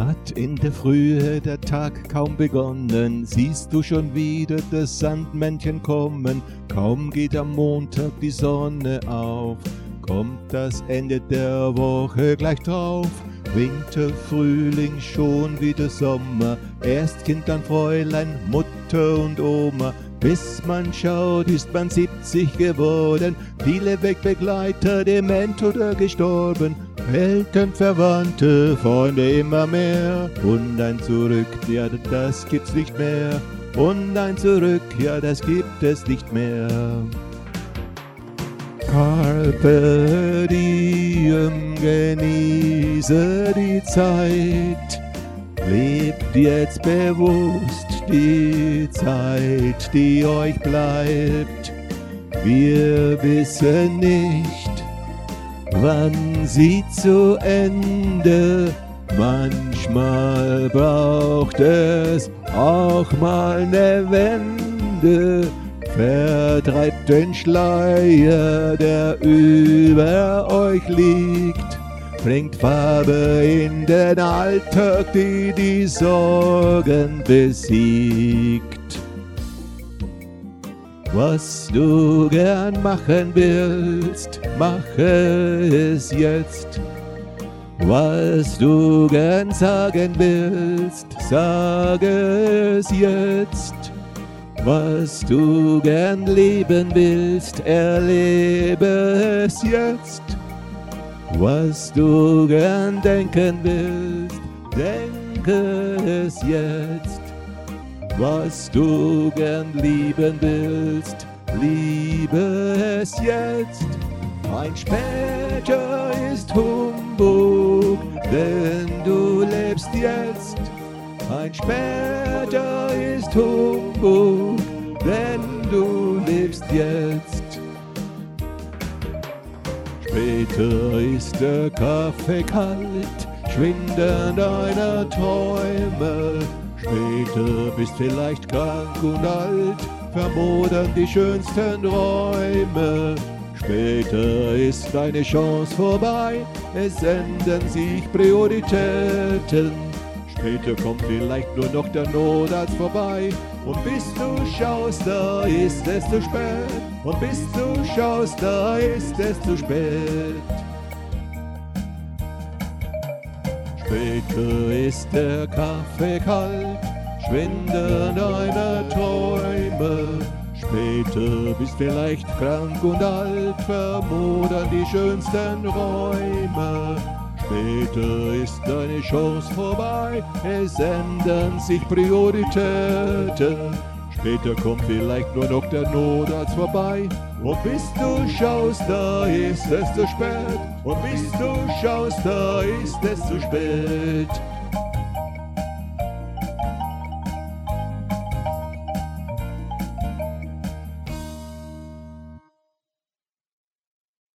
Hat in der Frühe der Tag kaum begonnen, siehst du schon wieder das Sandmännchen kommen. Kaum geht am Montag die Sonne auf, kommt das Ende der Woche gleich drauf. Winter, Frühling, schon wieder Sommer, erst Kind, dann Fräulein, Mutter und Oma. Bis man schaut, ist man 70 geworden, viele Wegbegleiter, dement oder gestorben. Eltern, Verwandte, Freunde immer mehr. Und ein Zurück, ja, das gibt's nicht mehr. Und ein Zurück, ja, das gibt es nicht mehr. Carpe diem, genieße die Zeit. Lebt jetzt bewusst die Zeit, die euch bleibt. Wir wissen nicht, wann sie zu Ende. Manchmal braucht es auch mal ne Wende. Vertreibt den Schleier, der über euch liegt. Bringt Farbe in den Alltag, die die Sorgen besiegt. Was du gern machen willst, mache es jetzt. Was du gern sagen willst, sage es jetzt. Was du gern leben willst, erlebe es jetzt. Was du gern denken willst, denke es jetzt. Was du gern lieben willst, liebe es jetzt. Ein später ist Humbug, denn du lebst jetzt. Ein später ist Humbug, denn du lebst jetzt. Später ist der Kaffee kalt, schwinden deine Träume. Später bist vielleicht krank und alt, vermodern die schönsten Räume. Später ist deine Chance vorbei, es ändern sich Prioritäten. Später kommt vielleicht nur noch der Notarzt vorbei. Und bis du schaust, da ist es zu spät. Und bis du schaust, da ist es zu spät. Später ist der Kaffee kalt, schwinden deine Träume. Später bist vielleicht krank und alt, vermodern die schönsten Räume. Später ist deine Chance vorbei, es ändern sich Prioritäten. Später kommt vielleicht nur noch der Notarzt vorbei. Und bis du schaust, da ist es zu spät. Und bis du schaust, da ist es zu spät.